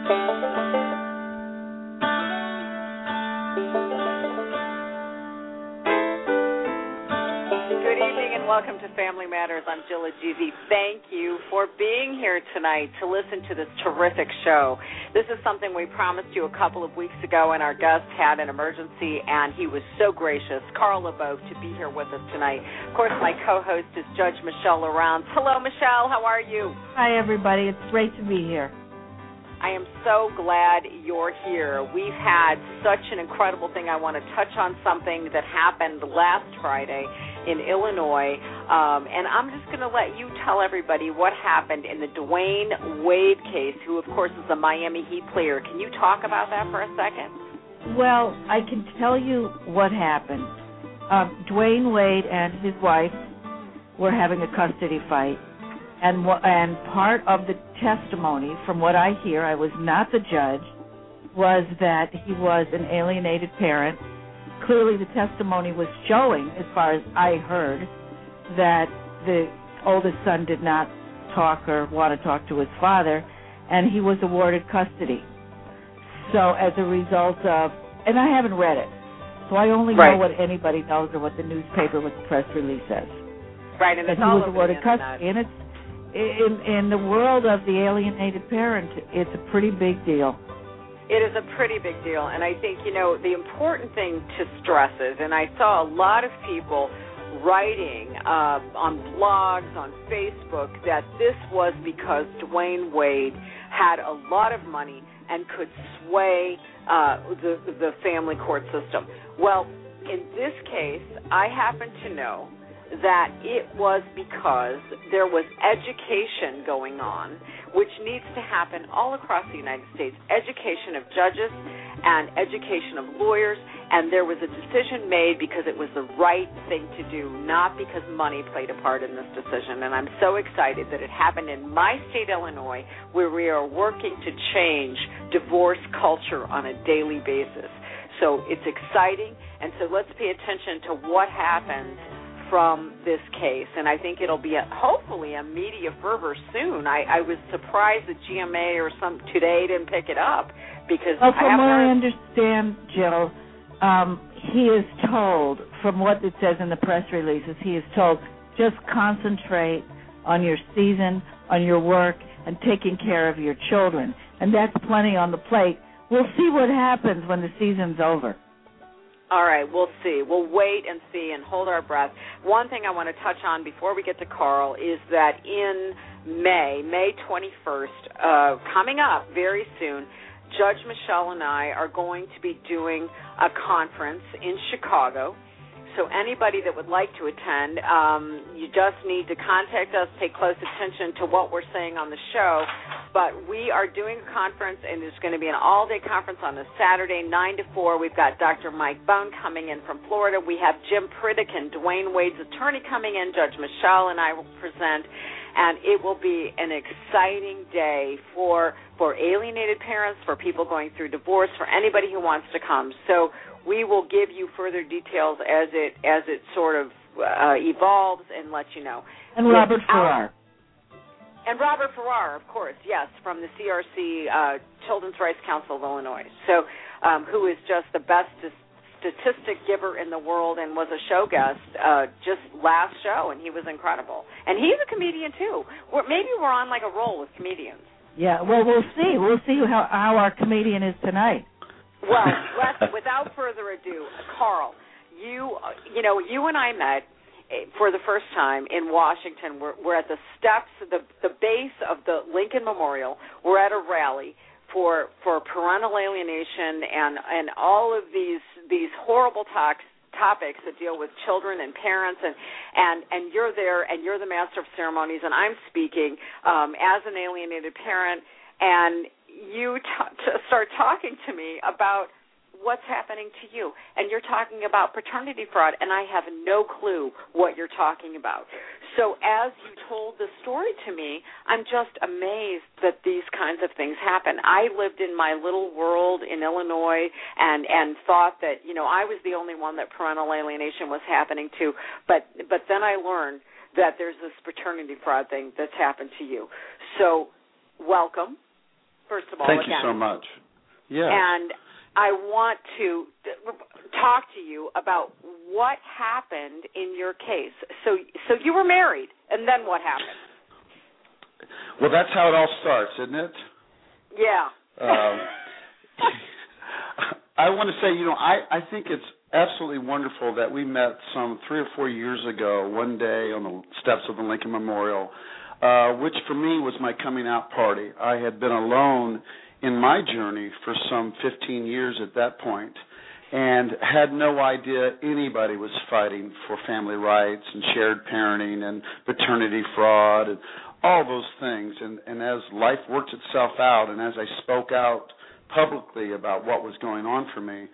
Welcome to Family Matters. I'm Jill Agizi. Thank you for being here tonight to listen to this terrific show. This is something we promised you a couple of weeks ago, and our guest had an emergency, and he was so gracious, Carl LeBeau, to be here with us tonight. Of course, my co-host is Judge Michelle Laurence. Hello, Michelle. How are you? Hi, everybody. It's great to be here. I am so glad you're here. We've had such an incredible thing. I want to touch on something that happened last Friday in Illinois, and I'm just going to let you tell everybody what happened in the Dwyane Wade case, who, of course, is a Miami Heat player. Can you talk about that for a second? Well, I can tell you what happened. Dwyane Wade and his wife were having a custody fight, and part of the testimony, from what I hear, I was not the judge, was that he was an alienated parent. Clearly, the testimony was showing, as far as I heard, that the oldest son did not talk or want to talk to his father, and he was awarded custody. So as a result of, and I haven't read it, so I only know what anybody knows or what the newspaper, what the press release says. Right, and that he was awarded custody, and it's in the world of the alienated parent, it's a pretty big deal. It is a pretty big deal, and I think, the important thing to stress is, and I saw a lot of people writing on blogs, on Facebook, that this was because Dwyane Wade had a lot of money and could sway the family court system. Well, in this case, I happen to know that it was because there was education going on, which needs to happen all across the United States, education of judges and education of lawyers, and there was a decision made because it was the right thing to do, not because money played a part in this decision. And I'm so excited that it happened in my state, Illinois, where we are working to change divorce culture on a daily basis. So it's exciting, and so let's pay attention to what happens from this case, and I think it'll be hopefully a media fervor soon. I was surprised that GMA or Today didn't pick it up because from what I understand, Jill, he is told, from what it says in the press releases, he is told, just concentrate on your season, on your work, and taking care of your children, and that's plenty on the plate. We'll see what happens when the season's over. All right, we'll see. We'll wait and see and hold our breath. One thing I want to touch on before we get to Carl is that in May 21st, coming up very soon, Judge Michelle and I are going to be doing a conference in Chicago. So anybody that would like to attend, you just need to contact us, pay close attention to what we're saying on the show. But we are doing a conference, and there's going to be an all-day conference on a Saturday, 9 to 4. We've got Dr. Mike Bone coming in from Florida. We have Jim Pritikin, Dwyane Wade's attorney, coming in. Judge Michelle and I will present. And it will be an exciting day for alienated parents, for people going through divorce, for anybody who wants to come. So we will give you further details as it sort of evolves and let you know. And Robert Farrar. And Robert Farrar, of course, yes, from the CRC, Children's Rights Council of Illinois, so who is just the best statistic giver in the world and was a show guest just last show, and he was incredible. And he's a comedian, too. Maybe we're on like a roll with comedians. Yeah, well, we'll see. We'll see how our comedian is tonight. Well, without further ado, Carl, you and I met for the first time in Washington. We're at the steps, the base of the Lincoln Memorial. We're at a rally for parental alienation and all of these horrible topics that deal with children and parents, and you're there, and you're the master of ceremonies, and I'm speaking as an alienated parent, and you start talking to me about what's happening to you, and you're talking about paternity fraud, and I have no clue what you're talking about. So as you told the story to me, I'm just amazed that these kinds of things happen. I lived in my little world in Illinois and thought that, I was the only one that parental alienation was happening to, but then I learned that there's this paternity fraud thing that's happened to you. So welcome. first of all. Thank you so much. Yeah. And I want to talk to you about what happened in your case. So you were married, and then what happened? Well, that's how it all starts, isn't it? Yeah. I want to say, I think it's absolutely wonderful that we met some 3 or 4 years ago, one day on the steps of the Lincoln Memorial, which for me was my coming out party. I had been alone in my journey for some 15 years at that point, and had no idea anybody was fighting for family rights and shared parenting and paternity fraud and all those things. And as life worked itself out, and as I spoke out publicly about what was going on for me,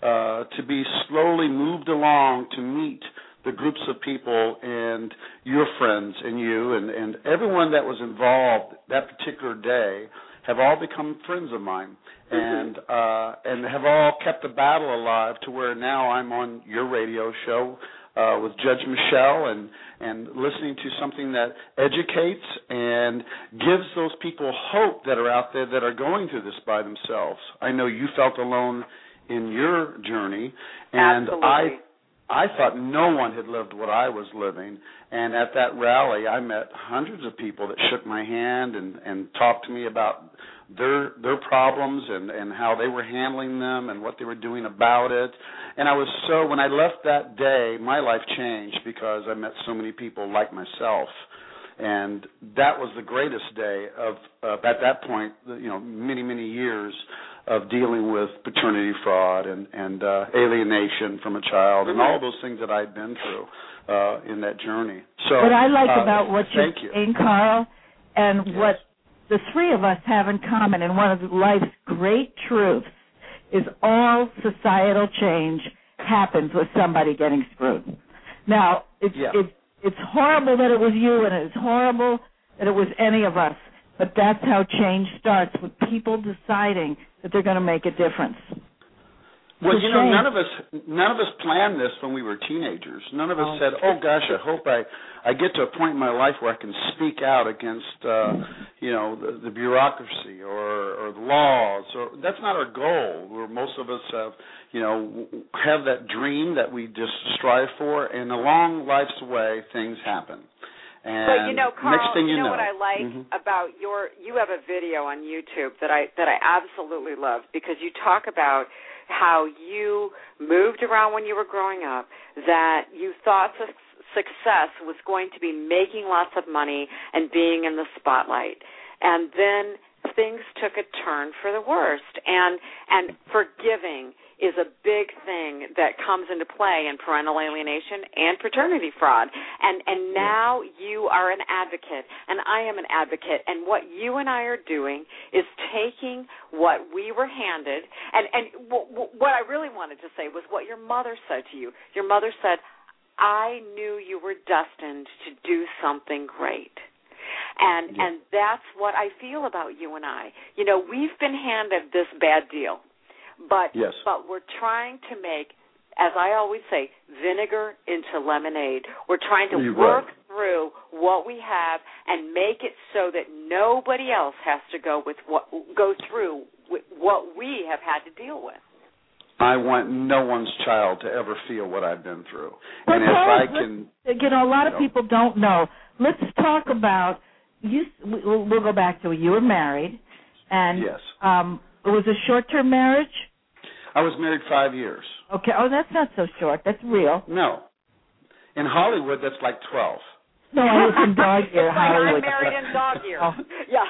to be slowly moved along to meet the groups of people and your friends and you and everyone that was involved that particular day have all become friends of mine, and have all kept the battle alive to where now I'm on your radio show with Judge Michelle and listening to something that educates and gives those people hope that are out there that are going through this by themselves. I know you felt alone in your journey, and Absolutely. I thought no one had lived what I was living, and at that rally I met hundreds of people that shook my hand and talked to me about their problems and how they were handling them and what they were doing about it. And when I left that day, my life changed because I met so many people like myself. And that was the greatest day of at that point, many, many years of dealing with paternity fraud and alienation from a child and all those things that I'd been through in that journey. So what I like about what you're saying, Carl, and what the three of us have in common, and one of life's great truths, is all societal change happens with somebody getting screwed. Now, it's horrible that it was you, and it's horrible that it was any of us, but that's how change starts, with people deciding that they're going to make a difference. Well, none of us planned this when we were teenagers. None of us said, "Oh gosh, I hope I get to a point in my life where I can speak out against the bureaucracy or the laws." Or that's not our goal. Where most of us have that dream that we just strive for, and along life's way, things happen. And but Carl, next thing you know what I like about you have a video on YouTube that I absolutely love, because you talk about how you moved around when you were growing up, that you thought success was going to be making lots of money and being in the spotlight. And then things took a turn for the worst. And forgiving is a big thing that comes into play in parental alienation and paternity fraud. And now you are an advocate, and I am an advocate. And what you and I are doing is taking what we were handed. And what I really wanted to say was what your mother said to you. Your mother said, "I knew you were destined to do something great." And that's what I feel about you and I. We've been handed this bad deal. But we're trying to make, as I always say, vinegar into lemonade. We're trying to work through what we have and make it so that nobody else has to go through what we have had to deal with. I want no one's child to ever feel what I've been through. And if I can... a lot of people don't know. Let's talk about, we'll go back to you were married, and it was a short-term marriage? I was married 5 years. Okay. Oh, that's not so short. That's real. No. In Hollywood, that's like 12. No, I was in dog year, Hollywood. I'm married in dog year. Oh. Yeah.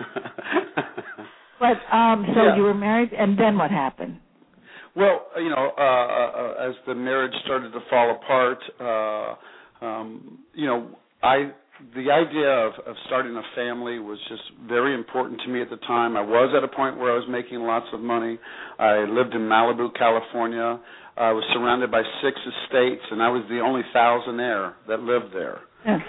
But, you were married, and then what happened? Well, as the marriage started to fall apart, the idea of starting a family was just very important to me at the time. I was at a point where I was making lots of money. I lived in Malibu, California. I was surrounded by 6 estates, and I was the only thousandaire that lived there.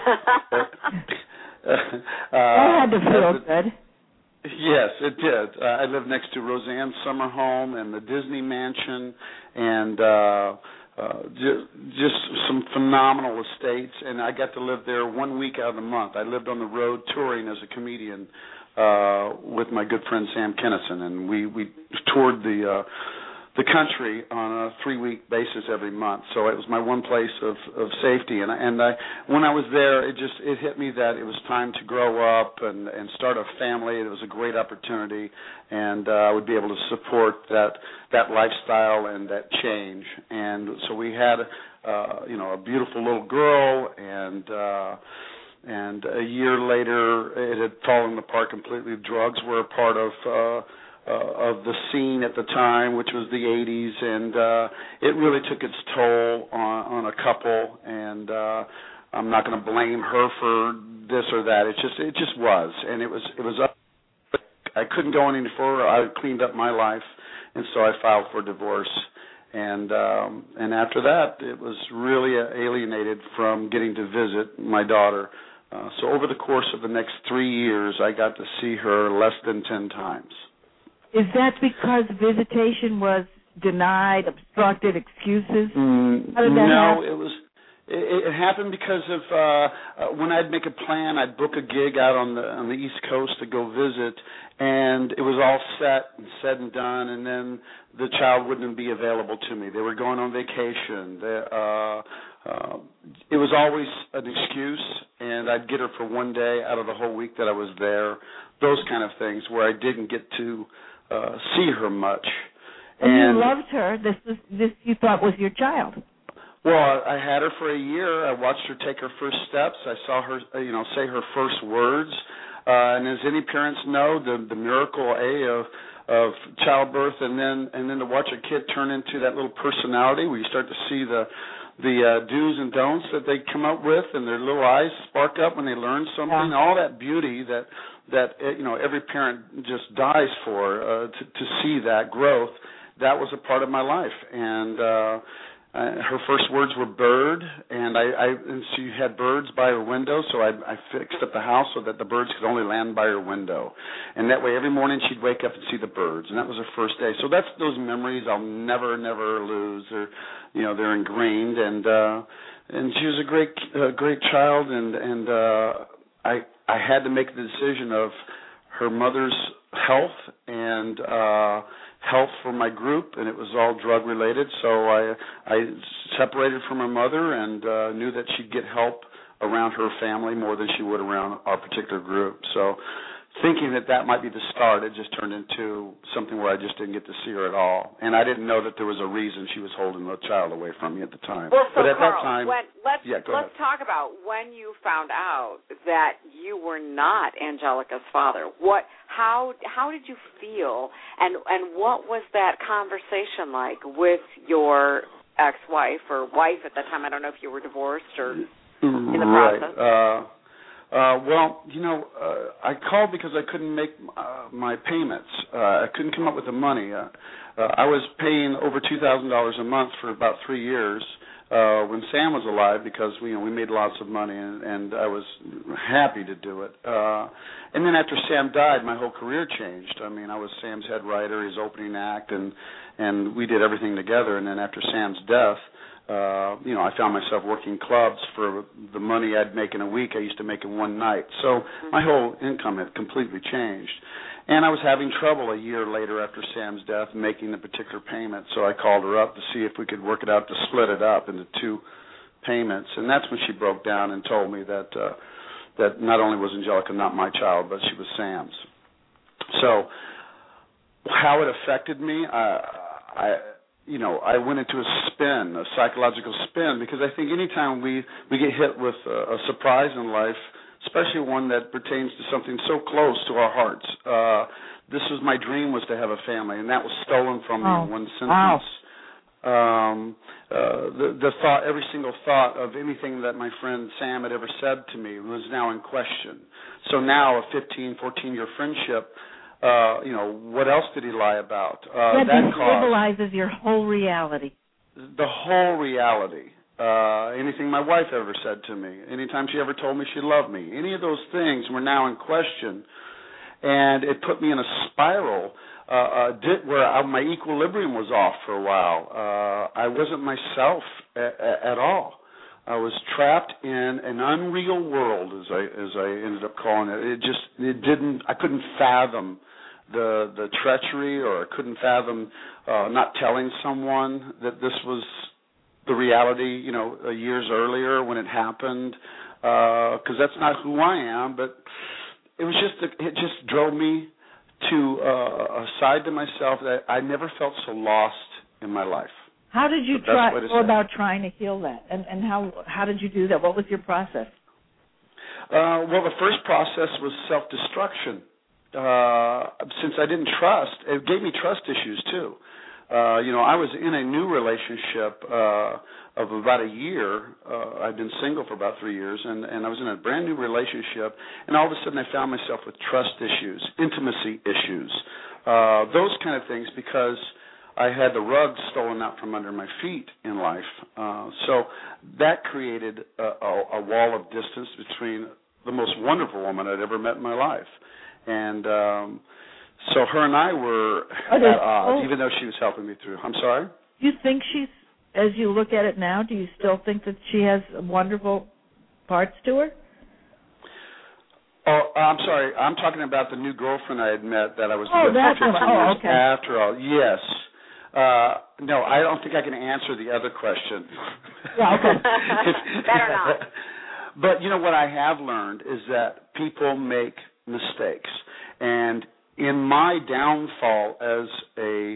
That had to feel good. Yes, it did. I lived next to Roseanne's summer home and the Disney Mansion, and just some phenomenal estates, and I got to live there 1 week out of the month. I lived on the road touring as a comedian with my good friend Sam Kennison, and we toured the country on a 3-week basis every month. So it was my one place of safety. And when I was there, it hit me that it was time to grow up and start a family. It was a great opportunity, and I would be able to support that lifestyle and that change. And so we had a beautiful little girl, and a year later, it had fallen apart completely. Drugs were a part of the scene at the time, which was the 80s, and it really took its toll on a couple. And I'm not going to blame her for this or that. It just was, and it was up. I couldn't go any further. I cleaned up my life, and so I filed for divorce. And after that, it was really alienated from getting to visit my daughter. So over the course of the next 3 years, I got to see her less than 10 times. Is that because visitation was denied, obstructed, excuses? How did that happen? It happened because of when I'd make a plan, I'd book a gig out on the East Coast to go visit, and it was all set and said and done, and then the child wouldn't be available to me. They were going on vacation. It was always an excuse, and I'd get her for one day out of the whole week that I was there. Those kind of things where I didn't get to see her much. And you loved her. This you thought was your child. Well, I had her for a year. I watched her take her first steps. I saw her, say her first words. And as any parents know, the miracle of childbirth, and then to watch a kid turn into that little personality where you start to see the do's and don'ts that they come up with, and their little eyes spark up when they learn something. Yeah. All that beauty that every parent just dies for to see that growth. That was a part of my life, and her first words were bird, and she had birds by her window, so I fixed up the house so that the birds could only land by her window, and that way every morning she'd wake up and see the birds, and that was her first day. So that's those memories I'll never lose. They're ingrained, and she was a great child, and I had to make the decision of her mother's health and health for my group, and it was all drug related. So I separated from her mother and knew that she'd get help around her family more than she would around our particular group. So thinking that might be the start, it just turned into something where I just didn't get to see her at all. And I didn't know that there was a reason she was holding the child away from me at the time. Well, so but at Carl, that time, let's talk about when you found out that you were not Angelica's father. How did you feel, and what was that conversation like with your ex-wife or wife at that time? I don't know if you were divorced or in the process. Right. I called because I couldn't make my payments. I couldn't come up with the money. I was paying over $2,000 a month for about 3 years when Sam was alive because we made lots of money, and I was happy to do it. And then after Sam died, my whole career changed. I mean, I was Sam's head writer, his opening act, and we did everything together. And then after Sam's death, I found myself working clubs for the money I'd make in a week I used to make in one night. So my whole income had completely changed. And I was having trouble a year later after Sam's death making the particular payment. So I called her up to see if we could work it out to split it up into 2 payments. And that's when she broke down and told me that not only was Angelica not my child, but she was Sam's. So how it affected me, I went into a psychological spin, because I think anytime we get hit with a surprise in life, especially one that pertains to something so close to our hearts, this was my dream, was to have a family, and that was stolen from me in one sentence. Wow. The thought, every single thought of anything that my friend Sam had ever said to me was now in question. So now a 15, 14-year friendship, what else did he lie about? That destabilizes your whole reality. The whole reality. Anything my wife ever said to me, anytime she ever told me she loved me, any of those things were now in question, and it put me in a spiral where my equilibrium was off for a while. I wasn't myself at all. I was trapped in an unreal world, as I ended up calling it. I couldn't fathom the treachery, or I couldn't fathom not telling someone that this was the reality, years earlier when it happened, because that's not who I am. But it just drove me to a side to myself that I never felt so lost in my life. How did you go about trying to heal that, and how did you do that? What was your process? Well, the first process was self-destruction. Since I didn't trust, it gave me trust issues too. I was in a new relationship of about a year. I'd been single for about 3 years, and I was in a brand new relationship, and all of a sudden I found myself with trust issues, intimacy issues, those kind of things, because I had the rug stolen out from under my feet in life. So that created a wall of distance between the most wonderful woman I'd ever met in my life. And so her and I were at odds, even though she was helping me through. I'm sorry? Do you think as you look at it now, do you still think that she has wonderful parts to her? Oh, I'm sorry. I'm talking about the new girlfriend I had met that I was with for 15 years okay. after all. Yes. No, I don't think I can answer the other question. Yeah, okay. Better not. But what I have learned is that people make mistakes, and in my downfall as a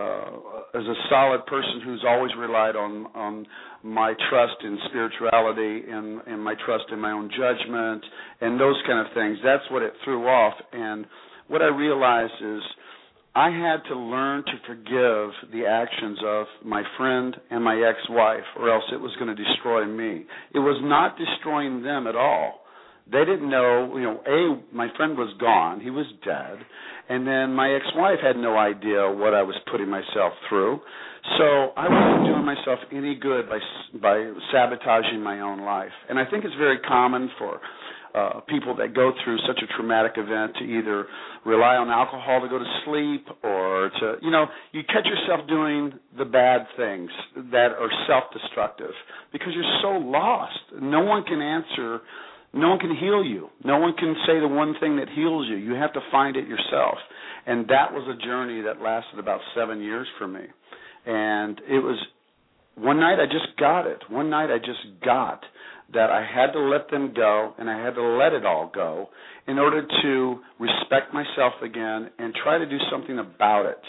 solid person who's always relied on my trust in spirituality and my trust in my own judgment and those kind of things, that's what it threw off. And what I realized is I had to learn to forgive the actions of my friend and my ex-wife, or else it was going to destroy me. It was not destroying them at all. They didn't know, my friend was gone, he was dead, and then my ex-wife had no idea what I was putting myself through. So I wasn't doing myself any good by sabotaging my own life. And I think it's very common for people that go through such a traumatic event to either rely on alcohol to go to sleep, or to, you catch yourself doing the bad things that are self-destructive because you're so lost. No one can answer. No one can heal you. No one can say the one thing that heals you. You have to find it yourself. And that was a journey that lasted about 7 years for me. And it was, one night I just got it. One night I just got that I had to let them go, and I had to let it all go in order to respect myself again and try to do something about it.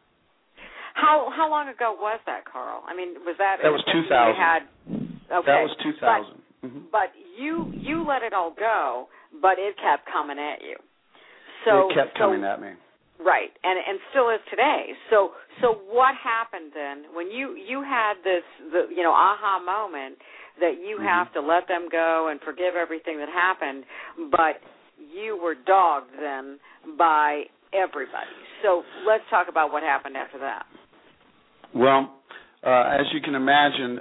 How long ago was that, Carl? I mean, was that... That was 2000. Okay. That was 2000. But you let it all go, but it kept coming at you. So it kept coming at me. Right, and still is today. So what happened then when you had this aha moment that you have to let them go and forgive everything that happened, but you were dogged then by everybody. So let's talk about what happened after that. Well, as you can imagine,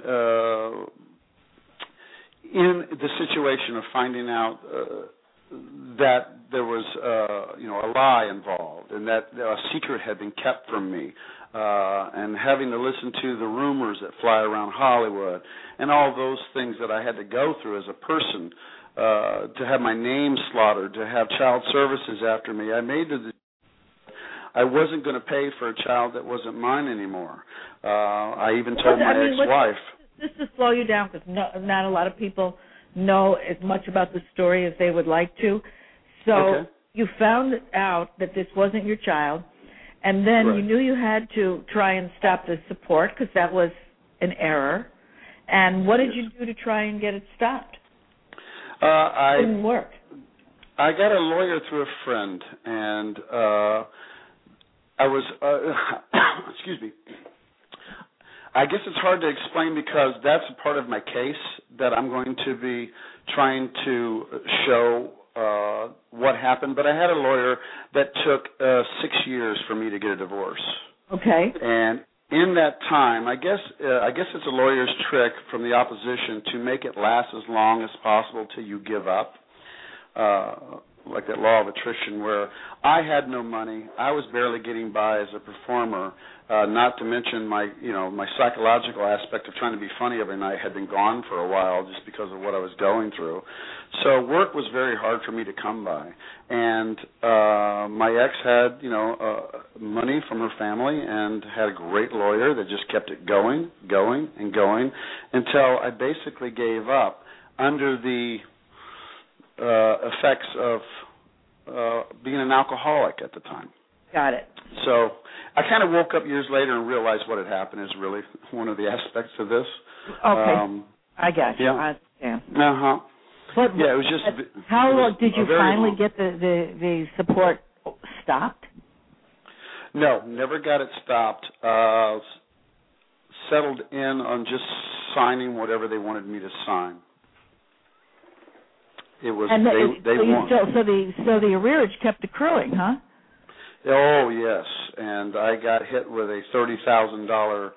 in the situation of finding out that there was a lie involved and that a secret had been kept from me, and having to listen to the rumors that fly around Hollywood and all those things that I had to go through as a person, to have my name slaughtered, to have child services after me, I made the decision I wasn't going to pay for a child that wasn't mine anymore. I even told my ex-wife. Just to slow you down, because not a lot of people know as much about the story as they would like to. So you found out that this wasn't your child, and then you knew you had to try and stop the support because that was an error. And what did you do to try and get it stopped? It didn't work. I got a lawyer through a friend, and I was, excuse me, I guess it's hard to explain because that's a part of my case that I'm going to be trying to show what happened. But I had a lawyer that took 6 years for me to get a divorce. Okay. And in that time, I guess it's a lawyer's trick from the opposition to make it last as long as possible till you give up. like that law of attrition where I had no money. I was barely getting by as a performer, not to mention my psychological aspect of trying to be funny every night had been gone for a while just because of what I was going through. So work was very hard for me to come by. And my ex had, money from her family and had a great lawyer that just kept it going until I basically gave up under the effects of being an alcoholic at the time. Got it. So I kind of woke up years later and realized what had happened is really one of the aspects of this. Okay. I got you. Yeah. Uh-huh. But, yeah, it was just... How long did you finally get the support stopped? No, never got it stopped. Settled in on just signing whatever they wanted me to sign. It was they won. So the arrearage kept accruing, huh? Oh yes, and I got hit with a $30,000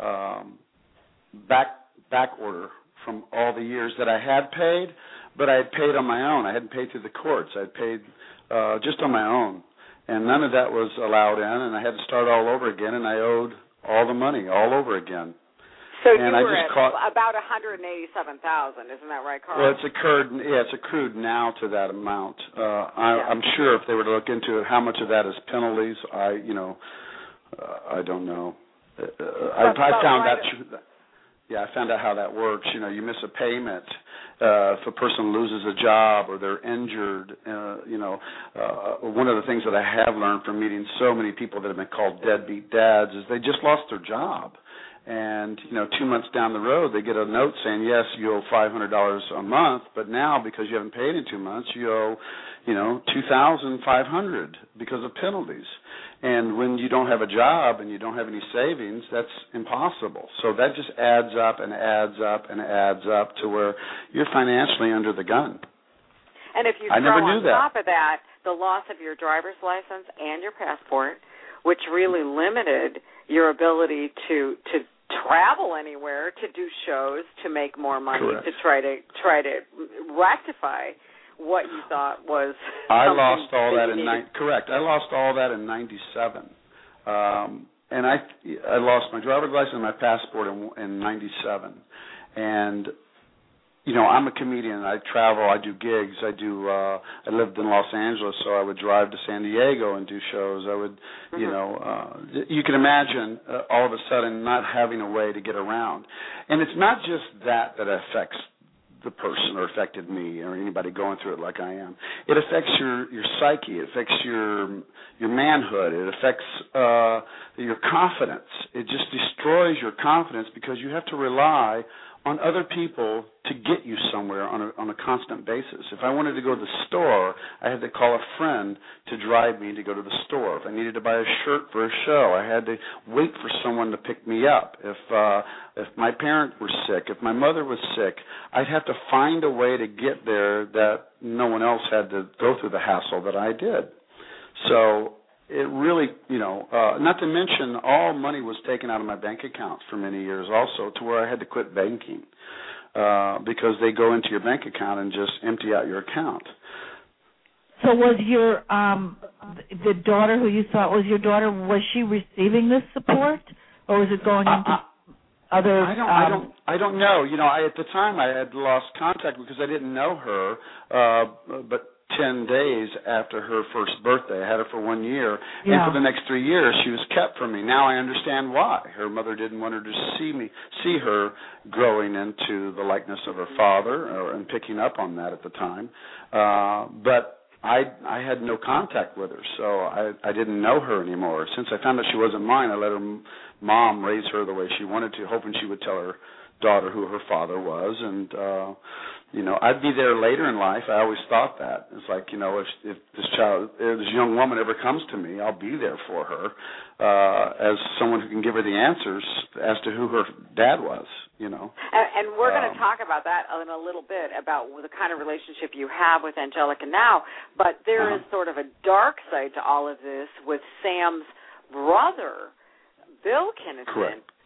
back order from all the years that I had paid, but I had paid on my own. I hadn't paid through the courts. I had paid just on my own, and none of that was allowed in, and I had to start all over again, and I owed all the money all over again. So you were at about $187,000, isn't that right, Carl? Well, it's accrued now to that amount. I'm sure if they were to look into it, how much of that is penalties, I don't know. I found out how that works. You miss a payment. If a person loses a job or they're injured, one of the things that I have learned from meeting so many people that have been called deadbeat dads is they just lost their job. And, 2 months down the road, they get a note saying, yes, you owe $500 a month, but now because you haven't paid in 2 months, you owe, $2,500 because of penalties. And when you don't have a job and you don't have any savings, that's impossible. So that just adds up and adds up and adds up to where you're financially under the gun. And if you throw on top of that the loss of your driver's license and your passport, which really limited your ability to travel anywhere, to do shows, to make more money, correct, to try to rectify what you thought was. I lost all that I lost all that in '97, and I lost my driver's license and my passport in '97, and. I'm a comedian. I travel. I do gigs. I lived in Los Angeles, so I would drive to San Diego and do shows. I would, you can imagine all of a sudden not having a way to get around. And it's not just that affects the person or affected me or anybody going through it like I am. It affects your psyche. It affects your manhood. It affects your confidence. It just destroys your confidence because you have to rely on other people to get you somewhere on a constant basis. If I wanted to go to the store, I had to call a friend to drive me to go to the store. If I needed to buy a shirt for a show, I had to wait for someone to pick me up. If my parents were sick, if my mother was sick, I'd have to find a way to get there that no one else had to go through the hassle that I did. So it really, not to mention all money was taken out of my bank account for many years also to where I had to quit banking because they go into your bank account and just empty out your account. So was your the daughter who you thought was your daughter, was she receiving this support or was it going into other... I don't know. At the time I had lost contact because I didn't know her, but 10 days after her first birthday. I had her for 1 year, and for the next 3 years, she was kept from me. Now I understand why. Her mother didn't want her to see her growing into the likeness of her father, and picking up on that at the time. But I had no contact with her, so I didn't know her anymore. Since I found out she wasn't mine, I let her mom raise her the way she wanted to, hoping she would tell her daughter who her father was, and I'd be there later in life. I always thought that. It's like, if this young woman ever comes to me, I'll be there for her as someone who can give her the answers as to who her dad was, And we're going to talk about that in a little bit, about the kind of relationship you have with Angelica now. But there is sort of a dark side to all of this with Sam's brother, Bill Kinnison. Correct.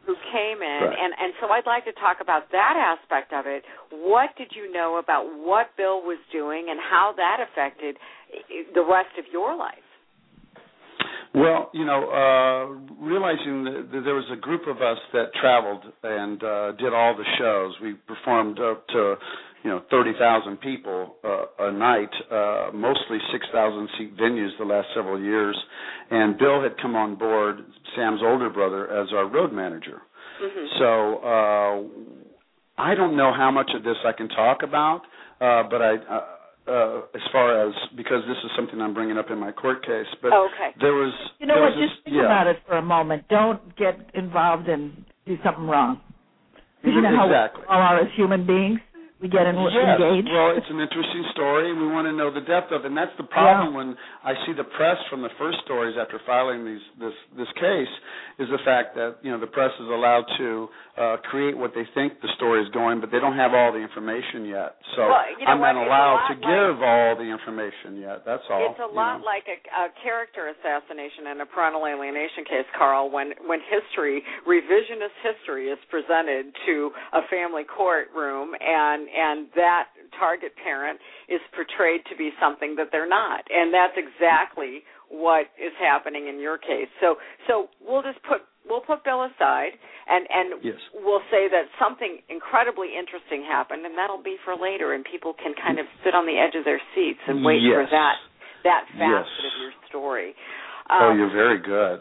who came in, right. and so I'd like to talk about that aspect of it. What did you know about what Bill was doing and how that affected the rest of your life? Well, realizing that there was a group of us that traveled and did all the shows. We performed up to 30,000 people a night, mostly 6,000-seat venues the last several years. And Bill had come on board, Sam's older brother, as our road manager. Mm-hmm. So I don't know how much of this I can talk about, but as far as, because this is something I'm bringing up in my court case, but there was... Just think about it for a moment. Don't get involved and do something wrong. You know how we all are as human beings. We get engaged. Well, it's an interesting story, and we want to know the depth of it. And that's the problem when I see the press from the first stories after filing this case, is the fact that the press is allowed to create what they think the story is going, but they don't have all the information yet. So I'm not allowed to give all the information yet. That's all. It's a lot like a character assassination in a parental alienation case, Carl, when revisionist history is presented to a family courtroom and that target parent is portrayed to be something that they're not. And that's exactly what is happening in your case. So we'll put Bill aside and yes. We'll say that something incredibly interesting happened, and that'll be for later, and people can kind of sit on the edge of their seats and wait for that facet of your story. You're very good.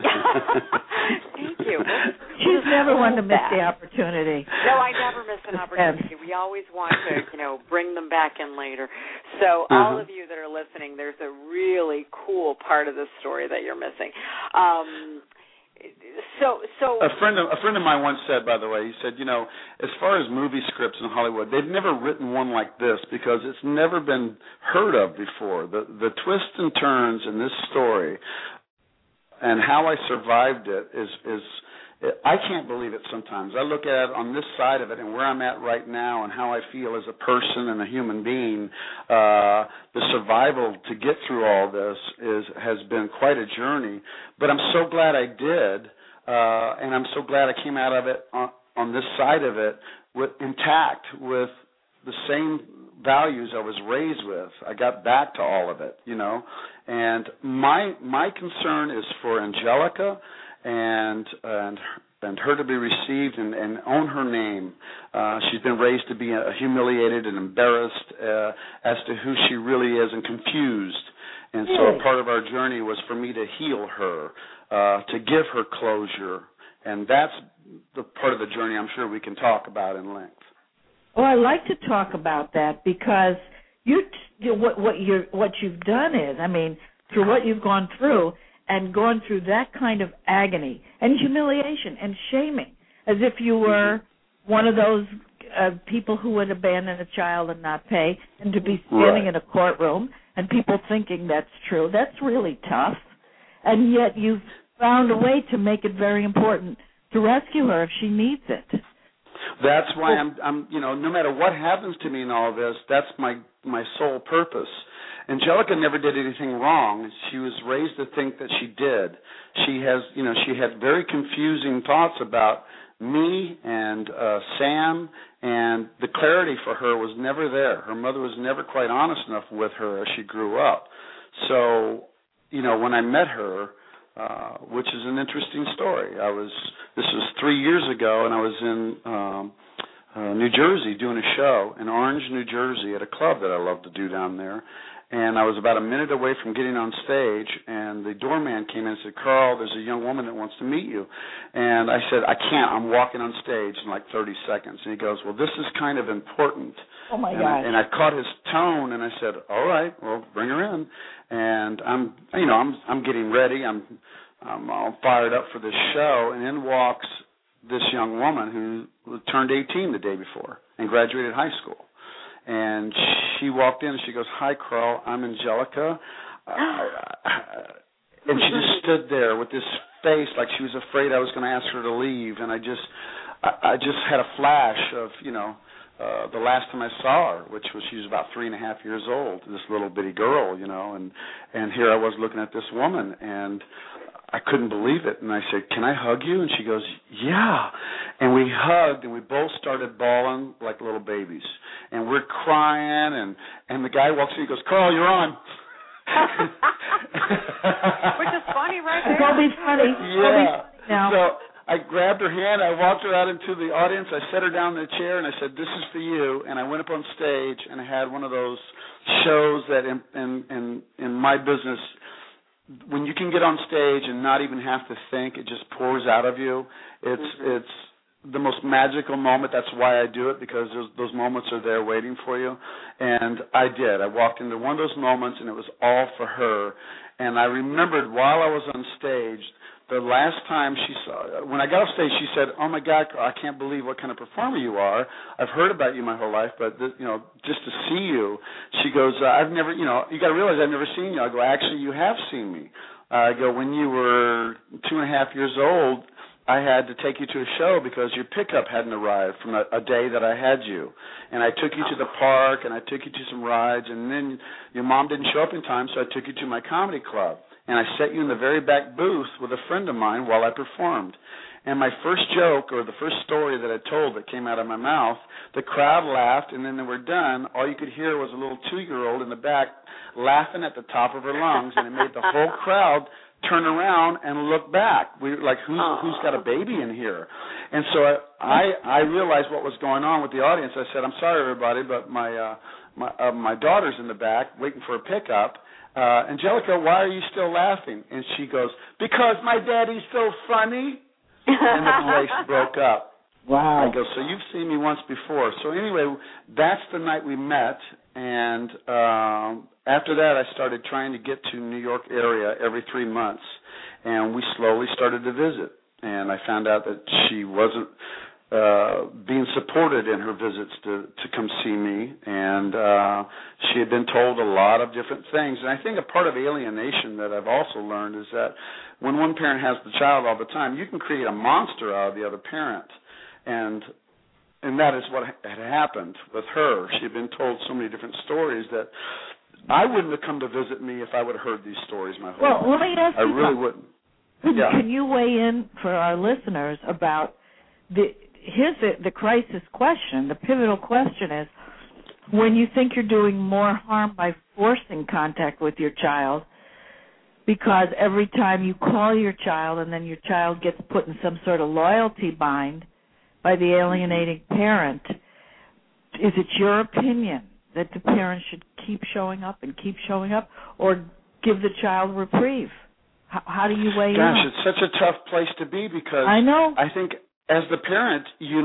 Thank you. She's never one to miss the opportunity. No, I never miss an opportunity. We always want to, bring them back in later. So all of you that are listening, there's a really cool part of this story that you're missing. So a friend of mine once said, by the way, he said, as far as movie scripts in Hollywood, they've never written one like this because it's never been heard of before. The twists and turns in this story and how I survived it is I can't believe it sometimes. I look at it on this side of it and where I'm at right now and how I feel as a person and a human being. The survival to get through all this has been quite a journey. But I'm so glad I did, and I'm so glad I came out of it on this side of it intact with the same values I was raised with. I got back to all of it, And my concern is for Angelica and her to be received and own her name. She's been raised to be humiliated and embarrassed as to who she really is and confused. And so a part of our journey was for me to heal her, to give her closure. And that's the part of the journey I'm sure we can talk about in length. Well, I like to talk about that because what you've done is, through what you've gone through and gone through that kind of agony and humiliation and shaming, as if you were one of those people who would abandon a child and not pay, and to be standing in a courtroom and people thinking that's true, that's really tough. And yet you've found a way to make it very important to rescue her if she needs it. That's why I'm no matter what happens to me in all this, that's my sole purpose. Angelica never did anything wrong. She was raised to think that she did. She had very confusing thoughts about me and Sam, and the clarity for her was never there. Her mother was never quite honest enough with her as she grew up. So, when I met her, which is an interesting story. This was 3 years ago, and I was in New Jersey doing a show in Orange, New Jersey, at a club that I love to do down there. And I was about a minute away from getting on stage, and the doorman came in and said, "Carl, there's a young woman that wants to meet you." And I said, "I can't. I'm walking on stage in like 30 seconds." And he goes, "Well, this is kind of important." Oh, my gosh. And I caught his tone, and I said, "All right, well, bring her in." And I'm getting ready. I'm all fired up for this show, and in walks this young woman who turned 18 the day before and graduated high school. And she walked in and she goes, "Hi, Carl, I'm Angelica." And she just stood there with this face like she was afraid I was going to ask her to leave. And I just had a flash of, the last time I saw her, which was she was about 3.5 years old, this little bitty girl, and here I was looking at this woman. And I couldn't believe it. And I said, can I hug you? And she goes, yeah. And we hugged, and we both started bawling like little babies. And we're crying, and the guy walks in and goes, Carl, you're on. Which is funny right there. It'll be funny. Yeah. Now. So I grabbed her hand, I walked her out into the audience, I set her down in the chair, and I said, this is for you. And I went up on stage, and I had one of those shows that in my business, when you can get on stage and not even have to think, it just pours out of you. It's the most magical moment. That's why I do it, because those moments are there waiting for you. And I did. I walked into one of those moments, and it was all for her. And I remembered while I was on stage, the last time when I got off stage, she said, oh, my God, I can't believe what kind of performer you are. I've heard about you my whole life, but, just to see you, she goes, I've never, you got to realize I've never seen you. I go, actually, you have seen me. I go, when you were 2.5 years old, I had to take you to a show because your pickup hadn't arrived from a day that I had you. And I took you to the park, and I took you to some rides, and then your mom didn't show up in time, so I took you to my comedy club. And I set you in the very back booth with a friend of mine while I performed. And my first joke, or the first story that I told that came out of my mouth, the crowd laughed, and then they were done. All you could hear was a little 2-year-old in the back laughing at the top of her lungs, and it made the whole crowd turn around and look back. We were like, who's got a baby in here? And so I realized what was going on with the audience. I said, I'm sorry, everybody, but my daughter's in the back waiting for a pickup. Angelica, why are you still laughing? And she goes, because my daddy's so funny. And the place broke up. Wow. I go, so you've seen me once before. So anyway, that's the night we met. And after that, I started trying to get to New York area every 3 months. And we slowly started to visit. And I found out that she wasn't being supported in her visits to come see me, and she had been told a lot of different things. And I think a part of alienation that I've also learned is that when one parent has the child all the time, you can create a monster out of the other parent, and that is what had happened with her. She had been told so many different stories that I wouldn't have come to visit me if I would have heard these stories my whole life. Well, let me ask you I really wouldn't. Yeah. Can you weigh in for our listeners about the crisis question? The pivotal question is, when you think you're doing more harm by forcing contact with your child, because every time you call your child and then your child gets put in some sort of loyalty bind by the alienating parent, is it your opinion that the parent should keep showing up, or give the child reprieve? How do you weigh in? Gosh, it's such a tough place to be, because I know. I think as the parent,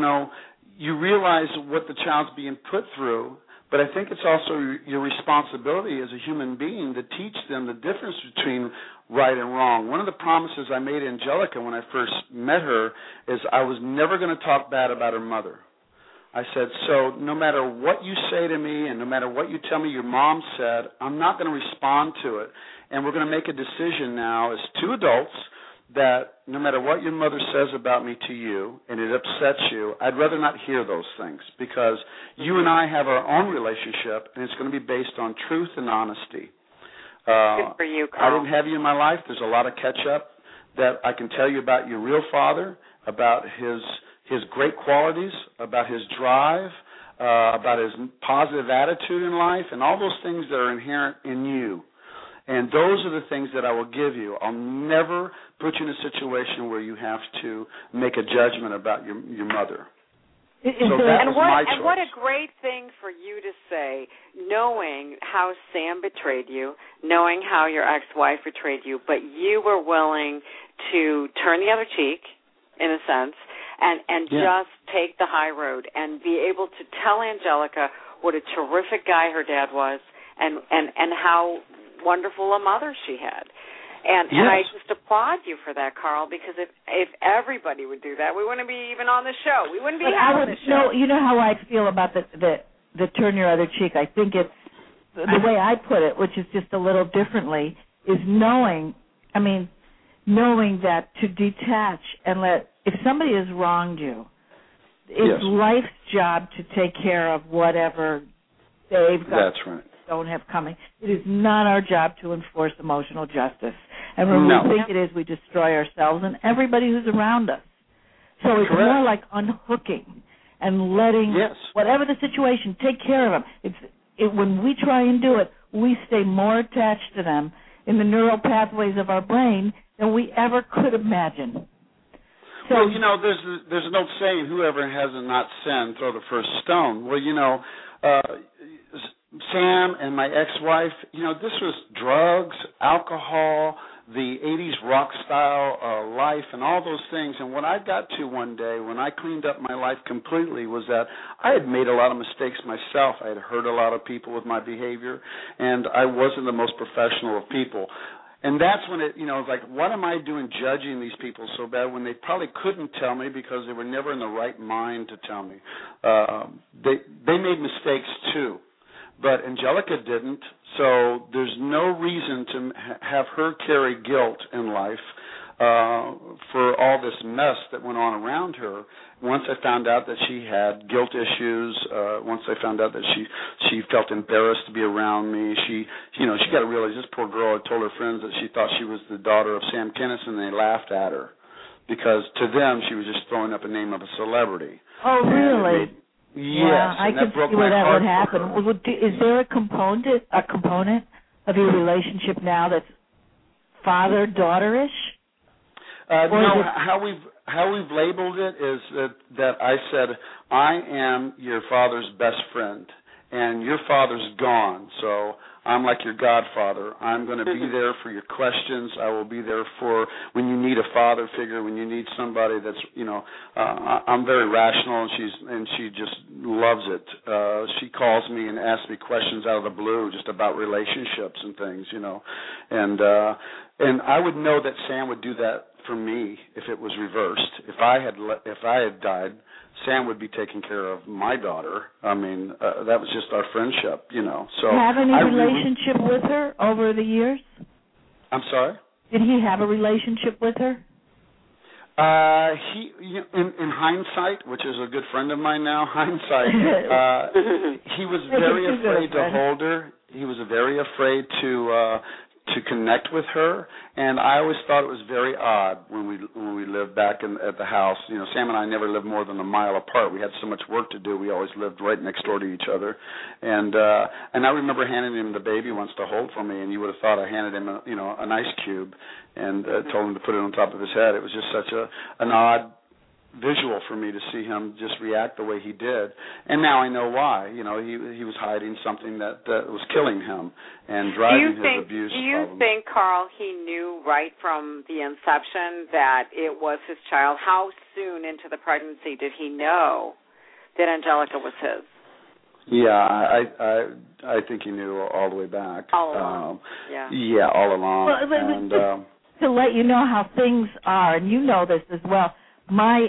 you realize what the child's being put through, but I think it's also your responsibility as a human being to teach them the difference between right and wrong. One of the promises I made Angelica when I first met her is I was never going to talk bad about her mother. I said, so no matter what you say to me and no matter what you tell me your mom said, I'm not going to respond to it. And we're going to make a decision now as two adults that no matter what your mother says about me to you and it upsets you, I'd rather not hear those things, because you and I have our own relationship, and it's going to be based on truth and honesty. Good for you, Carl. I didn't have you in my life. There's a lot of catch-up that I can tell you about your real father, about his great qualities, about his drive, about his positive attitude in life, and all those things that are inherent in you. And those are the things that I will give you. I'll never put you in a situation where you have to make a judgment about your mother. So that was my choice. And what a great thing for you to say, knowing how Sam betrayed you, knowing how your ex-wife betrayed you, but you were willing to turn the other cheek, in a sense, and just take the high road and be able to tell Angelica what a terrific guy her dad was and how wonderful a mother she had. And I just applaud you for that, Carl, because if everybody would do that, we wouldn't be even on the show. We wouldn't be having the show. No, you know how I feel about the turn your other cheek. I think it's the way I put it, which is just a little differently, is knowing that to detach and if somebody has wronged you, it's life's job to take care of whatever they've got. That's right. Don't have coming. It is not our job to enforce emotional justice. And when we think it is, we destroy ourselves and everybody who's around us. So it's more like unhooking and letting whatever the situation, take care of them. When we try and do it, we stay more attached to them in the neural pathways of our brain than we ever could imagine. So, well, there's an old saying, whoever hasn't not sinned, throw the first stone. Well, Sam and my ex-wife, this was drugs, alcohol, the 80s rock style life and all those things. And what I got to one day when I cleaned up my life completely was that I had made a lot of mistakes myself. I had hurt a lot of people with my behavior, and I wasn't the most professional of people. And that's when it, it's like, what am I doing judging these people so bad when they probably couldn't tell me because they were never in the right mind to tell me. They made mistakes too, but Angelica didn't, so there's no reason to have her carry guilt in life for all this mess that went on around her. Once I found out that she had guilt issues, once I found out that she felt embarrassed to be around me, she got to realize this poor girl had told her friends that she thought she was the daughter of Sam Kinison, and they laughed at her because to them she was just throwing up a name of a celebrity. Oh, really? Yes. I can see where that would happen. Is there a component of your relationship now that's father-daughter-ish? No, how we've labeled it is that I said, I am your father's best friend, and your father's gone, so I'm like your godfather. I'm going to be there for your questions. I will be there for when you need a father figure, when you need somebody that's, I'm very rational, and she just loves it. She calls me and asks me questions out of the blue just about relationships and things, and I would know that Sam would do that for me if it was reversed. If I had died, Sam would be taking care of my daughter. I mean, that was just our friendship, So, have any relationship with her over the years? I'm sorry? Did he have a relationship with her? He, in hindsight, which is a good friend of mine now, he was very afraid to hold her. He was very afraid to connect with her, and I always thought it was very odd when we lived back at the house. Sam and I never lived more than a mile apart. We had so much work to do. We always lived right next door to each other, and I remember handing him the baby once to hold for me, and you would have thought I handed him an ice cube and told him to put it on top of his head. It was just such an odd visual for me to see him just react the way he did, and now I know why. He was hiding something that was killing him and driving his abuse. Do you think, Carl, he knew right from the inception that it was his child? How soon into the pregnancy did he know that Angelica was his? Yeah, I think he knew all the way back. All along. Yeah, all along. Well, and to let you know how things are, and you know this as well. My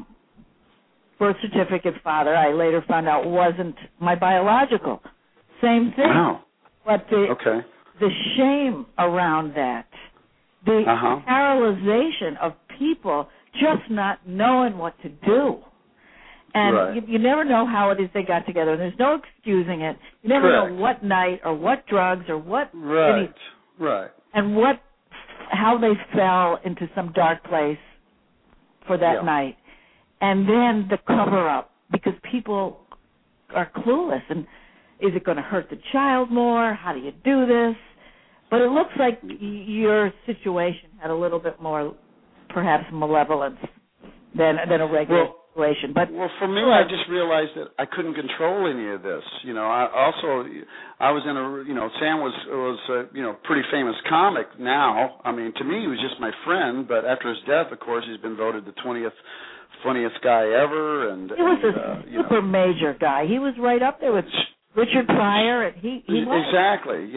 birth certificate father, I later found out, wasn't my biological. Same thing. Wow. But the shame around that, the paralyzation of people just not knowing what to do. And you never know how it is they got together. There's no excusing it. You never know what night or what drugs or what... Right. And how they fell into some dark place for that night, and then the cover-up, because people are clueless, and is it going to hurt the child more? How do you do this? But it looks like your situation had a little bit more, perhaps, malevolence than a regular situation. But for me, I just realized that I couldn't control any of this. I was in Sam was pretty famous comic now. I mean, to me, he was just my friend. But after his death, of course, he's been voted the 20th funniest guy ever. And he was a super major guy. He was right up there with Richard Pryor, and he was. Exactly.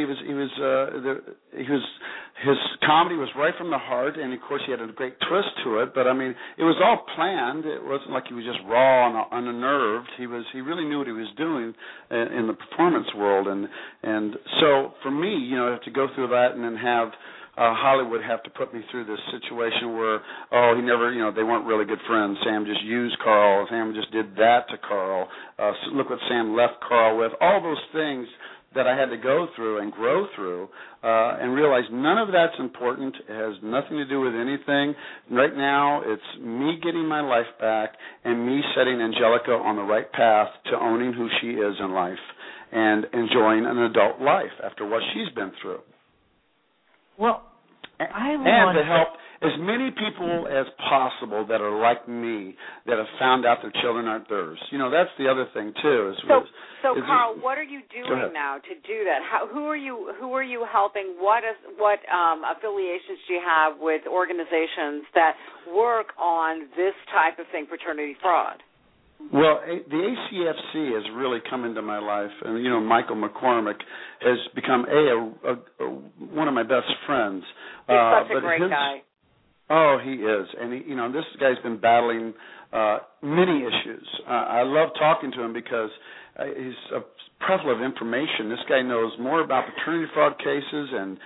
His comedy was right from the heart, and of course he had a great twist to it. But I mean, it was all planned. It wasn't like he was just raw and unnerved. He really knew what he was doing in the performance world, and so for me, to go through that and then have Hollywood have to put me through this situation where, he never, they weren't really good friends. Sam just used Carl. Sam just did that to Carl. So look what Sam left Carl with. All those things that I had to go through and grow through, and realize none of that's important. It has nothing to do with anything. Right now, it's me getting my life back and me setting Angelica on the right path to owning who she is in life and enjoying an adult life after what she's been through. Well, and to help as many people as possible that are like me, that have found out their children aren't theirs. You know, that's the other thing too. So Carl, what are you doing now to do that? Who are you helping? What affiliations do you have with organizations that work on this type of thing, fraternity fraud? Well, the ACFC has really come into my life, and you know, Michael McCormick has become one of my best friends. He's such a great guy. Oh, he is, and this guy's been battling many issues. I love talking to him because he's a plethora of information. This guy knows more about paternity fraud cases and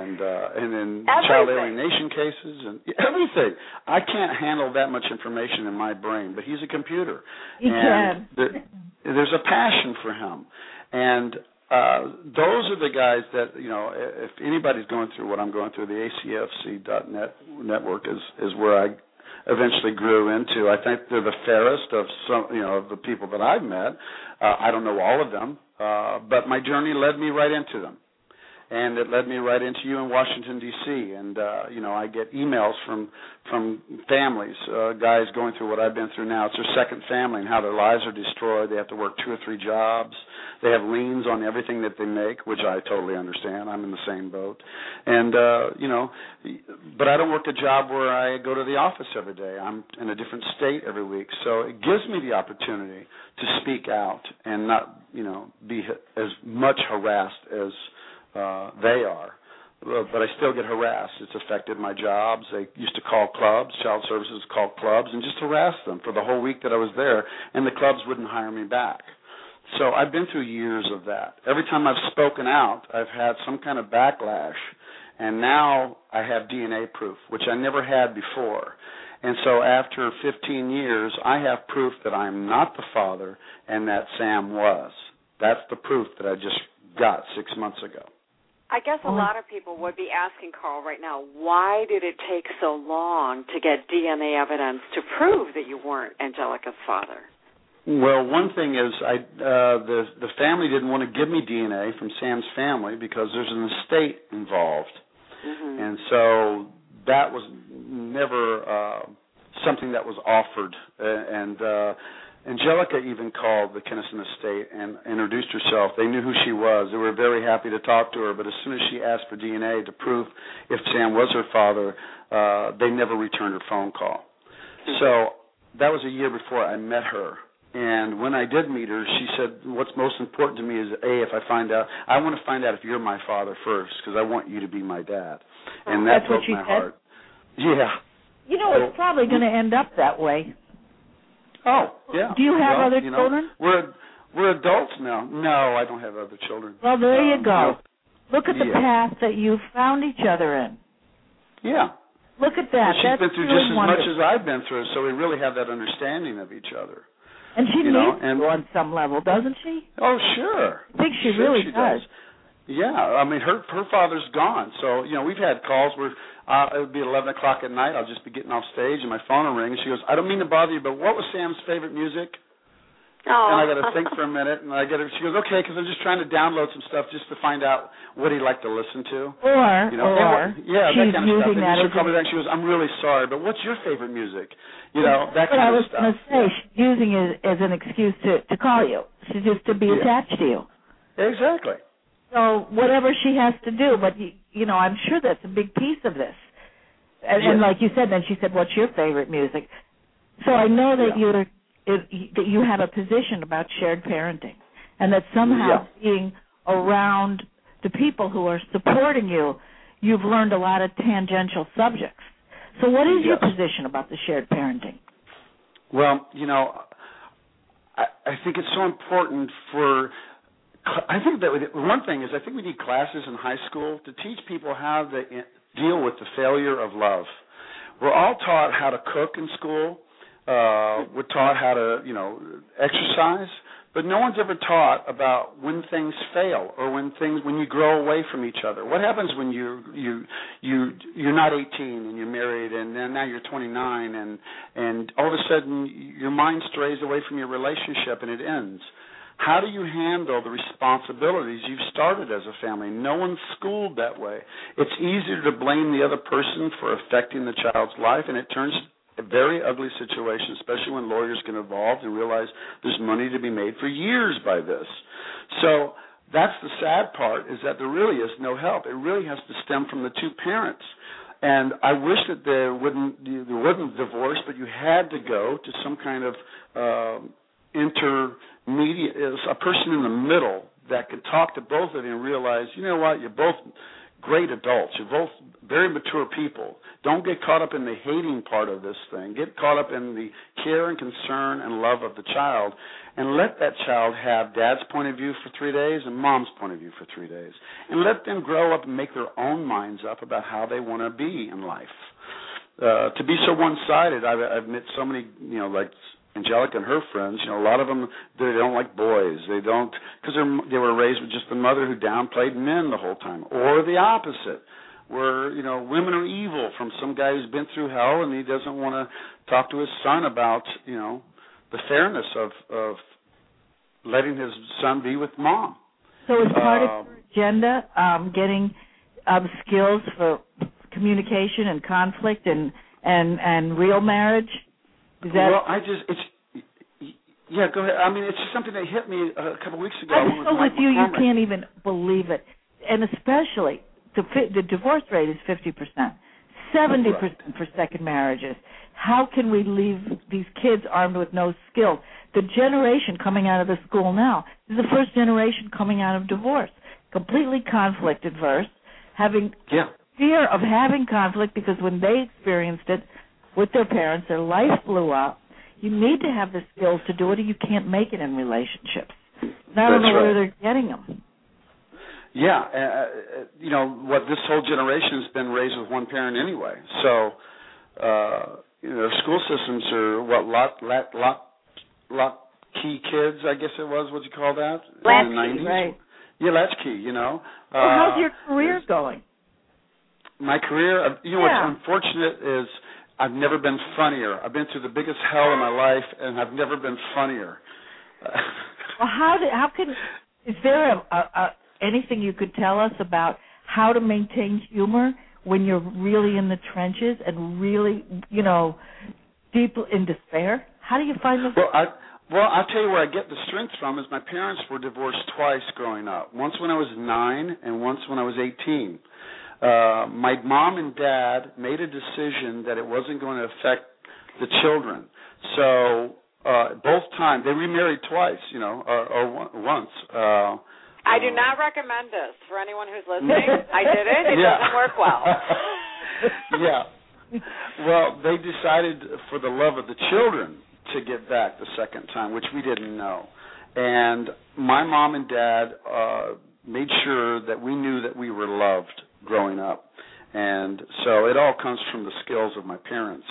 child alienation cases and everything. I can't handle that much information in my brain, but he's a computer. He can. There's a passion for him, and those are the guys that, if anybody's going through what I'm going through, the ACFC.net network is where I eventually grew into. I think they're the fairest of some, of the people that I've met. I don't know all of them, but my journey led me right into them. And it led me right into you in Washington, D.C. And, I get emails from families, guys going through what I've been through now. It's their second family and how their lives are destroyed. They have to work 2 or 3 jobs. They have liens on everything that they make, which I totally understand. I'm in the same boat. And, but I don't work a job where I go to the office every day. I'm in a different state every week. So it gives me the opportunity to speak out and not, be as much harassed as they are, but I still get harassed. It's affected my jobs. They used to call clubs, child services called clubs, and just harass them for the whole week that I was there, and the clubs wouldn't hire me back. So I've been through years of that. Every time I've spoken out, I've had some kind of backlash, and now I have DNA proof, which I never had before. And so after 15 years, I have proof that I'm not the father and that Sam was. That's the proof that I just got 6 months ago. I guess a lot of people would be asking Carl right now, why did it take so long to get DNA evidence to prove that you weren't Angelica's father? Well, one thing is the family didn't want to give me DNA from Sam's family because there's an estate involved. Mm-hmm. And so that was never something that was offered. Angelica even called the Kinnison estate and introduced herself. They knew who she was. They were very happy to talk to her, but as soon as she asked for DNA to prove if Sam was her father, they never returned her phone call. So that was a year before I met her. And when I did meet her, she said, what's most important to me is, if I find out, I want to find out if you're my father first because I want you to be my dad. And that broke my heart. Yeah. It's probably going to end up that way. Oh, yeah. Do you have other children? We're adults now. No, I don't have other children. Well, there you go. Look at the path that you found each other in. Yeah. Look at that. She's been through just as much as I've been through, so we really have that understanding of each other. And she needs you on some level, doesn't she? Oh, sure. I think she really does. Yeah, I mean, her father's gone. So, we've had calls where it would be 11 o'clock at night. I'll just be getting off stage, and my phone will ring, and she goes, I don't mean to bother you, but what was Sam's favorite music? Oh. And I got to think for a minute, and she goes, okay, because I'm just trying to download some stuff just to find out what he'd like to listen to. Or yeah, she's that kind of using stuff. that And she called me back, she goes, I'm really sorry, but what's your favorite music? That kind of stuff. What I was going to say, she's using it as an excuse to call you. She's just to be attached to you. Exactly. So whatever she has to do, but, I'm sure that's a big piece of this. And like you said, then she said, what's your favorite music? So I know that that you have a position about shared parenting, and that somehow being around the people who are supporting you, you've learned a lot of tangential subjects. So what is your position about the shared parenting? Well, I think it's so important I think that one thing is I think we need classes in high school to teach people how to deal with the failure of love. We're all taught how to cook in school. We're taught how to, exercise, but no one's ever taught about when things fail or when you grow away from each other. What happens when you're not 18 and you're married, and then now you're 29, and all of a sudden your mind strays away from your relationship and it ends? How do you handle the responsibilities you've started as a family? No one's schooled that way. It's easier to blame the other person for affecting the child's life, and it turns a very ugly situation, especially when lawyers get involved and realize there's money to be made for years by this. So that's the sad part, is that there really is no help. It really has to stem from the two parents. And I wish that there wasn't divorce, but you had to go to some kind of intermediate, a person in the middle that could talk to both of you and realize, you know what, you're both great adults. You're both very mature people. Don't get caught up in the hating part of this thing. Get caught up in the care and concern and love of the child, and let that child have Dad's point of view for 3 days and Mom's point of view for 3 days, and let them grow up and make their own minds up about how they want to be in life. To be so one-sided, I've met so many, like Angelica and her friends, a lot of them, they don't like boys. They don't, because they were raised with just a mother who downplayed men the whole time. Or the opposite, where, women are evil from some guy who's been through hell and he doesn't want to talk to his son about, the fairness of letting his son be with Mom. So as part of your agenda, getting skills for communication and conflict and real marriage? Well, go ahead. I mean, it's just something that hit me a couple weeks ago. I'm so with you, you can't even believe it. And especially, the divorce rate is 50%, 70% for second marriages. How can we leave these kids armed with no skill? The generation coming out of the school now is the first generation coming out of divorce, completely conflict adverse, having fear of having conflict because when they experienced it with their parents, their life blew up. You need to have the skills to do it, or you can't make it in relationships. And I don't know where they're getting them. Yeah, what this whole generation has been raised with one parent anyway. So, school systems are lock key kids, I guess it was. What do you call that? Latchkey, right? Yeah, latchkey. Well, how's your career going? My career, what's unfortunate is I've never been funnier. I've been through the biggest hell in my life, and I've never been funnier. Well, is there anything you could tell us about how to maintain humor when you're really in the trenches and really, deep in despair? How do you find the... Well, I'll tell you where I get the strength from is my parents were divorced twice growing up, once when I was 9 and once when I was 18. My mom and dad made a decision that it wasn't going to affect the children. So both times, they remarried twice, or once. I do not recommend this for anyone who's listening. I did it. It doesn't work well. Yeah. Well, they decided for the love of the children to get back the second time, which we didn't know. And my mom and dad made sure that we knew that we were loved growing up. And so it all comes from the skills of my parents,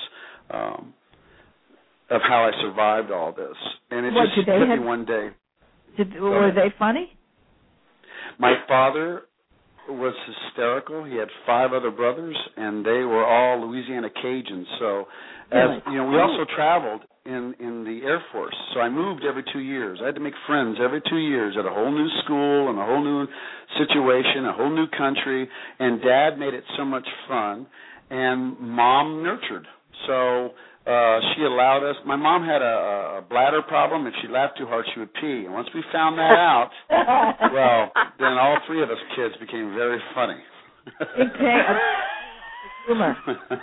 of how I survived all this. And it just hit me one day. Were they funny? My father was hysterical. He had 5 other brothers, and they were all Louisiana Cajuns. So, we also traveled in the Air Force. So I moved every 2 years. I had to make friends every 2 years at a whole new school and a whole new situation, a whole new country. And Dad made it so much fun, and Mom nurtured. So she allowed us. My mom had a bladder problem. If she laughed too hard, she would pee. And once we found that out, well, then all 3 of us kids became very funny. Humor.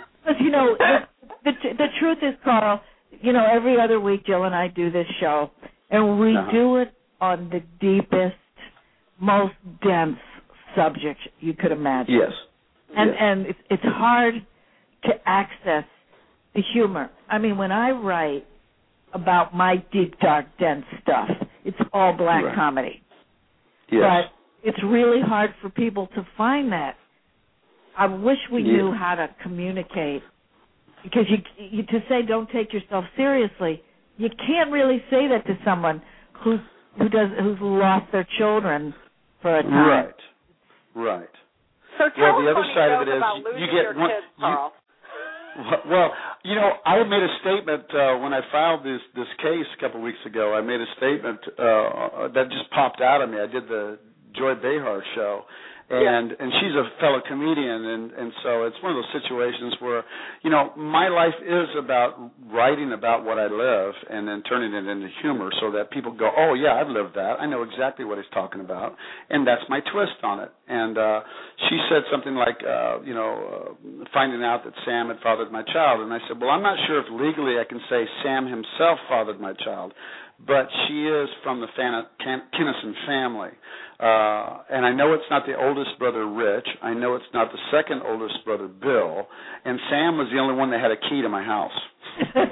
The truth is, Carl, every other week Jill and I do this show, and we do it on the deepest, most dense subject you could imagine. Yes. And it's hard to access the humor. I mean, when I write about my deep, dark, dense stuff, it's all black comedy. Yes. But it's really hard for people to find that. I wish we knew how to communicate, because you to say don't take yourself seriously, you can't really say that to someone who's who's lost their children for a time. Right. So tell the us other side of it is about you losing get your kids, Carl. Well, I made a statement when I filed this case a couple of weeks ago. I made a statement that just popped out of me. I did the Joy Behar show, and she's a fellow comedian, and so it's one of those situations where, my life is about writing about what I live and then turning it into humor so that people go, oh, yeah, I've lived that. I know exactly what he's talking about, and that's my twist on it. And she said something like, finding out that Sam had fathered my child, and I said, well, I'm not sure if legally I can say Sam himself fathered my child, but she is from the Kinnison family. And I know it's not the oldest brother, Rich. I know it's not the second oldest brother, Bill. And Sam was the only one that had a key to my house. Well,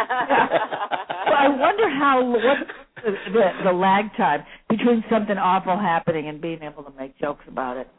I wonder what's the lag time between something awful happening and being able to make jokes about it.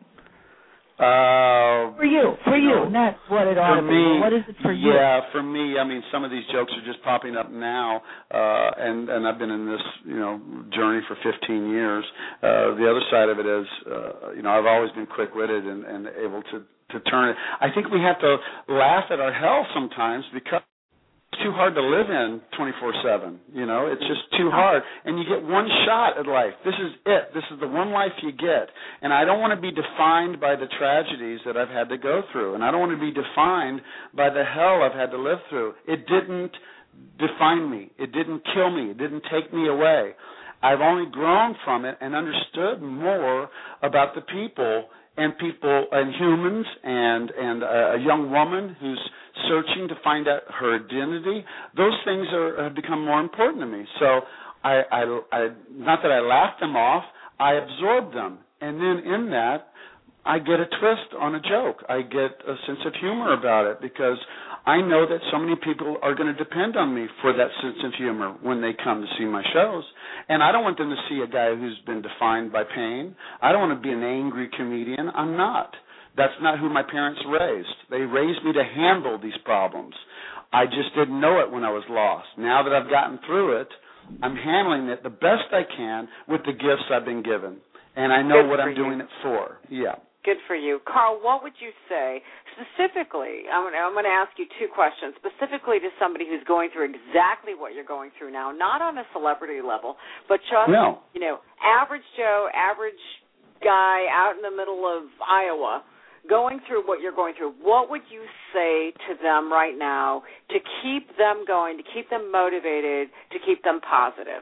For you, not what it ought to be. What is it for you? Yeah, for me, some of these jokes are just popping up now, and I've been in this, journey for 15 years. The other side of it is, I've always been quick-witted and able to turn it. I think we have to laugh at our hell sometimes because it's too hard to live in 24/7. It's just too hard. And you get one shot at life. This is it. This is the one life you get. And I don't want to be defined by the tragedies that I've had to go through. And I don't want to be defined by the hell I've had to live through. It didn't define me. It didn't kill me. It didn't take me away. I've only grown from it and understood more about the people and humans and a young woman who's searching to find out her identity. Those things have become more important to me. So I not that I laughed them off, I absorbed them. And then in that, I get a twist on a joke. I get a sense of humor about it because I know that so many people are going to depend on me for that sense of humor when they come to see my shows. And I don't want them to see a guy who's been defined by pain. I don't want to be an angry comedian. I'm not. That's not who my parents raised. They raised me to handle these problems. I just didn't know it when I was lost. Now that I've gotten through it, I'm handling it the best I can with the gifts I've been given. And I know what I'm doing it for. Yeah. Good for you. Carl, what would you say specifically? I'm going to ask you two questions, specifically to somebody who's going through exactly what you're going through now, not on a celebrity level, but just, average Joe, average guy out in the middle of Iowa going through what you're going through. What would you say to them right now to keep them going, to keep them motivated, to keep them positive?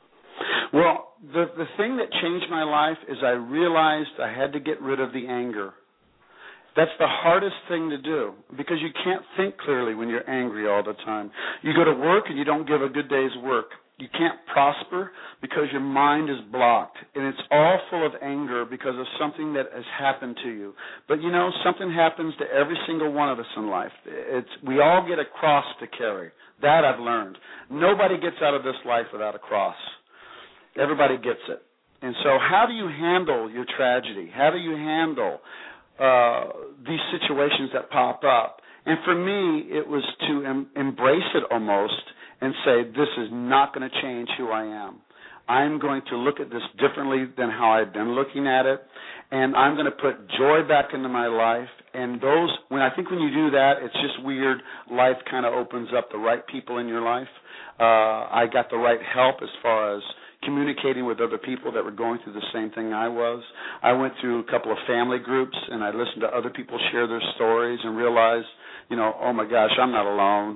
Well, the thing that changed my life is I realized I had to get rid of the anger. That's the hardest thing to do because you can't think clearly when you're angry all the time. You go to work and you don't give a good day's work. You can't prosper because your mind is blocked, and it's all full of anger because of something that has happened to you. But, something happens to every single one of us in life. We all get a cross to carry. That I've learned. Nobody gets out of this life without a cross. Everybody gets it. And so how do you handle your tragedy? How do you handle these situations that pop up? And for me, it was to embrace it almost and say, this is not going to change who I am. I'm going to look at this differently than how I've been looking at it, and I'm going to put joy back into my life. And when you do that, it's just weird. Life kind of opens up the right people in your life. I got the right help as far as communicating with other people that were going through the same thing I was. I went through a couple of family groups, and I listened to other people share their stories and realized, oh my gosh, I'm not alone.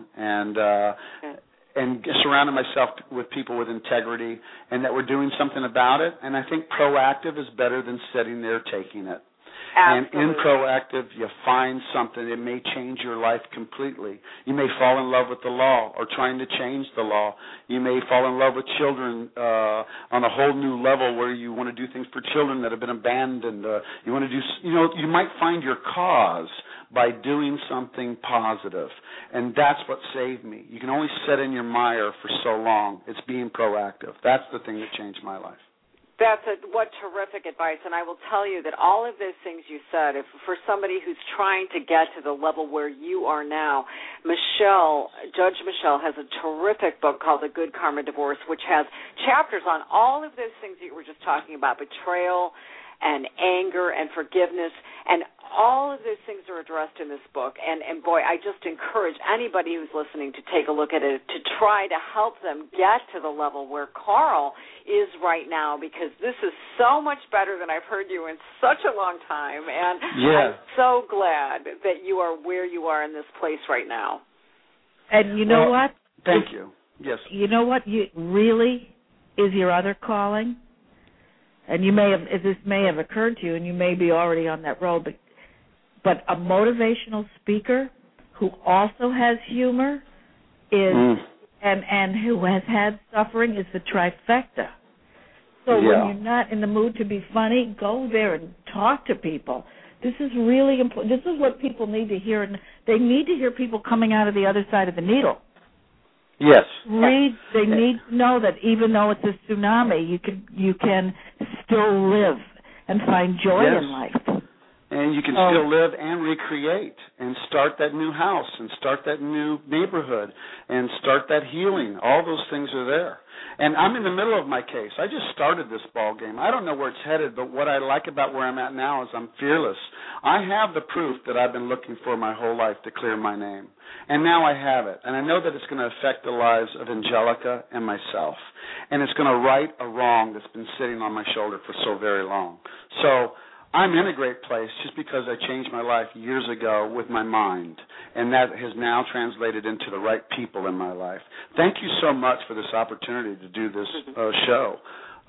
And surrounded myself with people with integrity and that were doing something about it. And I think proactive is better than sitting there taking it. Absolutely. And in proactive, you find something that may change your life completely. You may fall in love with the law or trying to change the law. You may fall in love with children on a whole new level where you want to do things for children that have been abandoned. You want to do, you might find your cause by doing something positive. And that's what saved me. You can only sit in your mire for so long. It's being proactive. That's the thing that changed my life. What terrific advice, and I will tell you that all of those things you said, if for somebody who's trying to get to the level where you are now, Judge Michelle has a terrific book called The Good Karma Divorce, which has chapters on all of those things that you were just talking about, betrayal and anger and forgiveness, and all of those things are addressed in this book. And boy, I just encourage anybody who's listening to take a look at it to try to help them get to the level where Carl is right now, because this is so much better than I've heard you in such a long time. And I'm so glad that you are where you are in this place right now. And you know what? Thank you. Yes. You know what really is your other calling? And this may have occurred to you, and you may be already on that road, but a motivational speaker who also has humor is and who has had suffering is the trifecta. So when you're not in the mood to be funny, go there and talk to people. This is really important. This is what people need to hear, and they need to hear people coming out of the other side of the needle. Yes. They need to know that even though it's a tsunami, you can still live and find joy in life. And you can still live and recreate and start that new house and start that new neighborhood and start that healing. All those things are there. And I'm in the middle of my case. I just started this ball game. I don't know where it's headed, but what I like about where I'm at now is I'm fearless. I have the proof that I've been looking for my whole life to clear my name. And now I have it. And I know that it's going to affect the lives of Angelica and myself. And it's going to right a wrong that's been sitting on my shoulder for so very long. So I'm in a great place just because I changed my life years ago with my mind, and that has now translated into the right people in my life. Thank you so much for this opportunity to do this show.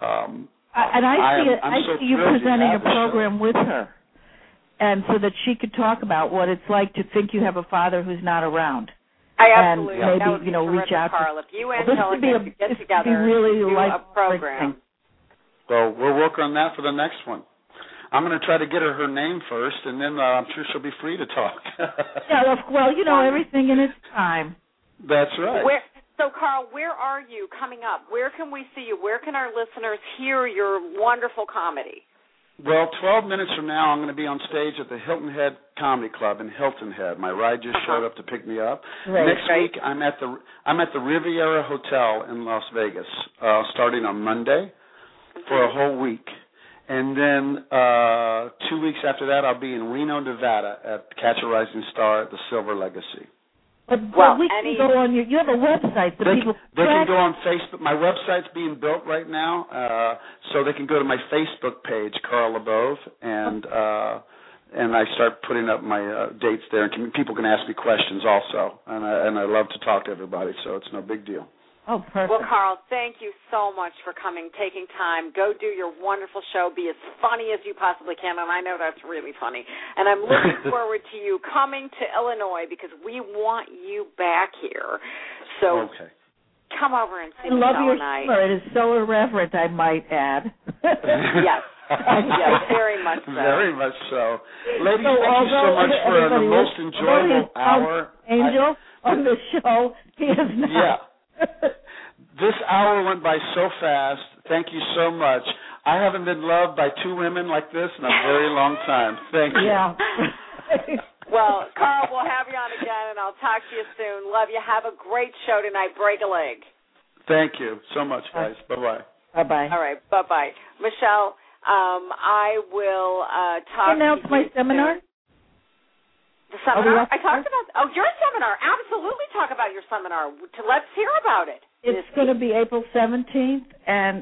I see you presenting a program with her, and so that she could talk about what it's like to think you have a father who's not around. I absolutely. And that would maybe, be reach out Carl. to if you and Angelica get together really do like a program. Well, we'll work on that for the next one. I'm going to try to get her name first, and then I'm sure she'll be free to talk. Everything in its time. That's right. So, Carl, where are you coming up? Where can we see you? Where can our listeners hear your wonderful comedy? Well, 12 minutes from now, I'm going to be on stage at the Hilton Head Comedy Club in Hilton Head. My ride just showed up to pick me up. Next week, I'm at the Riviera Hotel in Las Vegas, starting on Monday for a whole week. And then 2 weeks after that, I'll be in Reno, Nevada at Catch a Rising Star at the Silver Legacy. But we can go on you have a website. They can go on Facebook. My website's being built right now, so they can go to my Facebook page, Carl LeBove, and I start putting up my dates there. And people can ask me questions also, and I love to talk to everybody, so it's no big deal. Oh, perfect. Well, Carl, thank you so much for coming, taking time. Go do your wonderful show. Be as funny as you possibly can, and I know that's really funny. And I'm looking forward to you coming to Illinois because we want you back here. So come over and see Michelle and I. I love your humor. It is so irreverent, I might add. Yes. Yes, very much so. Very much so. Ladies, thank you so much for the most enjoyable hour. Angel on the show, he is not. Yeah. This hour went by so fast. Thank you so much. I haven't been loved by two women like this in a very long time. Thank you. Yeah. Well, Carl, we'll have you on again, and I'll talk to you soon. Love you. Have a great show tonight. Break a leg. Thank you so much, guys. Bye-bye. Bye-bye. All right. Bye-bye. Michelle, I will talk to you announce my seminar? The seminar? I talked about your seminar. Absolutely talk about your seminar. Let's hear about it. It's going to be April 17th and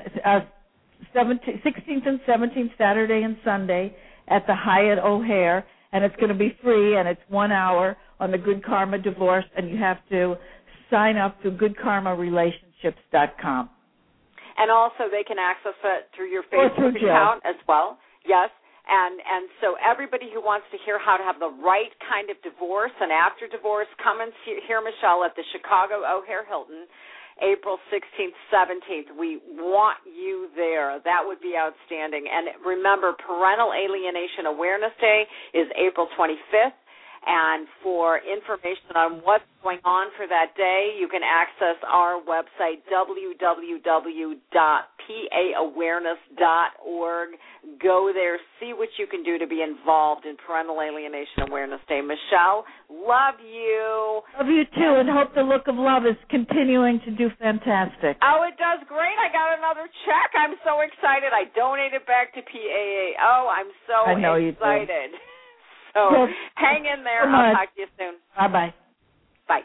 16th and 17th, Saturday and Sunday at the Hyatt O'Hare, and it's going to be free, and it's 1 hour on the Good Karma Divorce, and you have to sign up through goodkarmarelationships.com. And also they can access it through your Facebook account as well. Yes. And so everybody who wants to hear how to have the right kind of divorce and after divorce, come and hear Michelle at the Chicago O'Hare Hilton, April 16th, 17th. We want you there. That would be outstanding. And remember, Parental Alienation Awareness Day is April 25th. And for information on what's going on for that day, you can access our website, www.pal PAAwareness.org. Go there, see what you can do to be involved in Parental Alienation Awareness Day. Michelle, love you. Love you too, and hope the Look of Love is continuing to do fantastic. Oh, it does great. I got another check. I'm so excited. I donated back to PAAO. I'm so excited. So yes. Hang in there. So I'll talk to you soon. Bye-bye. Bye.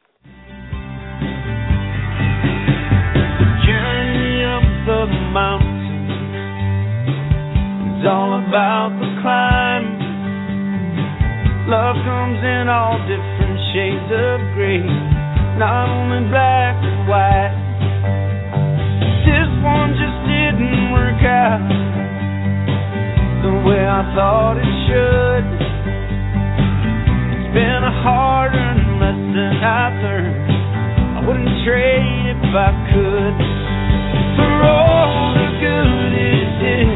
Journey up the mountain is all about the climb. Love comes in all different shades of gray, not only black and white. This one just didn't work out the way I thought it should. It's been a hard-earned lesson I've learned. I wouldn't trade if I could. For all the good it did,